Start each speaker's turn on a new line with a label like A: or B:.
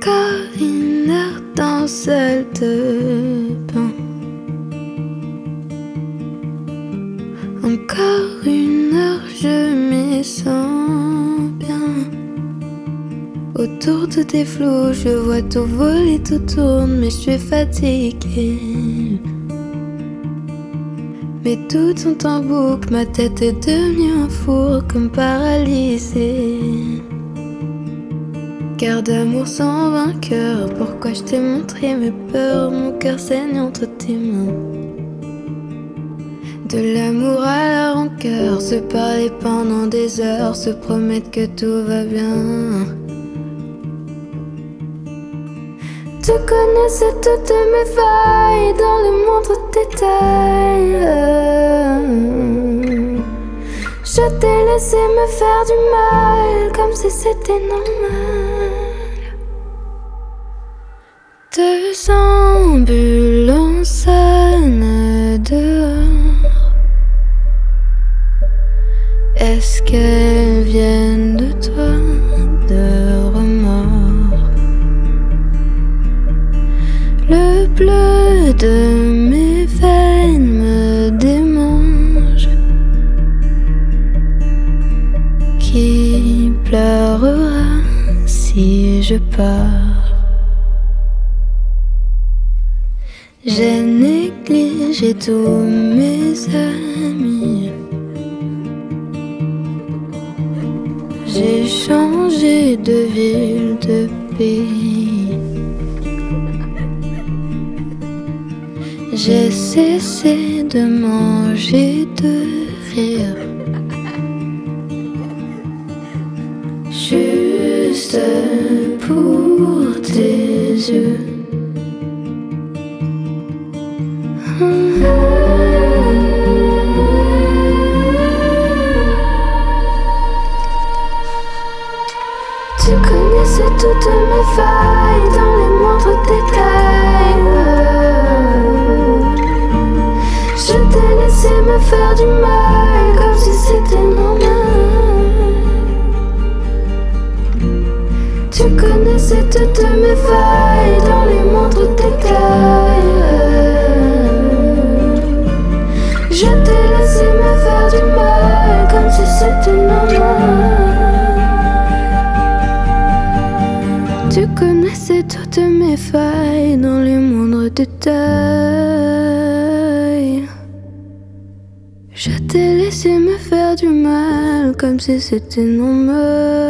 A: Encore une heure dans salle de bain. Encore une heure, je m'y sens bien. Autour de tes flots, je vois tout voler, tout tourne, mais je suis fatiguée. Mes doutes sont en boucle, ma tête est devenue un four comme paralysée. Car d'amour sans vainqueur, pourquoi je t'ai montré mes peurs, mon cœur saigne entre tes mains. De l'amour à la rancœur, se parler pendant des heures, se promettre que tout va bien. Tu connaissais toutes mes failles dans le moindre détail. Je t'ai laissé me faire du mal comme si c'était normal. Deux ambulances sonnent dehors. Est-ce qu'elles viennent de toi, de remords? Le bleu de mes veines me démange. Qui pleurera si je pars? J'ai négligé tous mes amis. J'ai changé de ville, de pays. J'ai cessé de manger, de rire. Juste pour tes yeux. Tu connaissais toutes mes failles dans les moindres détails. Je t'ai laissé me faire du mal comme si c'était normal. Tu connaissais toutes mes failles dans les moindres détails. Je t'ai laissé me faire du mal comme si c'était normal. Tu connaissais toutes mes failles dans les moindres détails. Je t'ai laissé me faire du mal comme si c'était normal.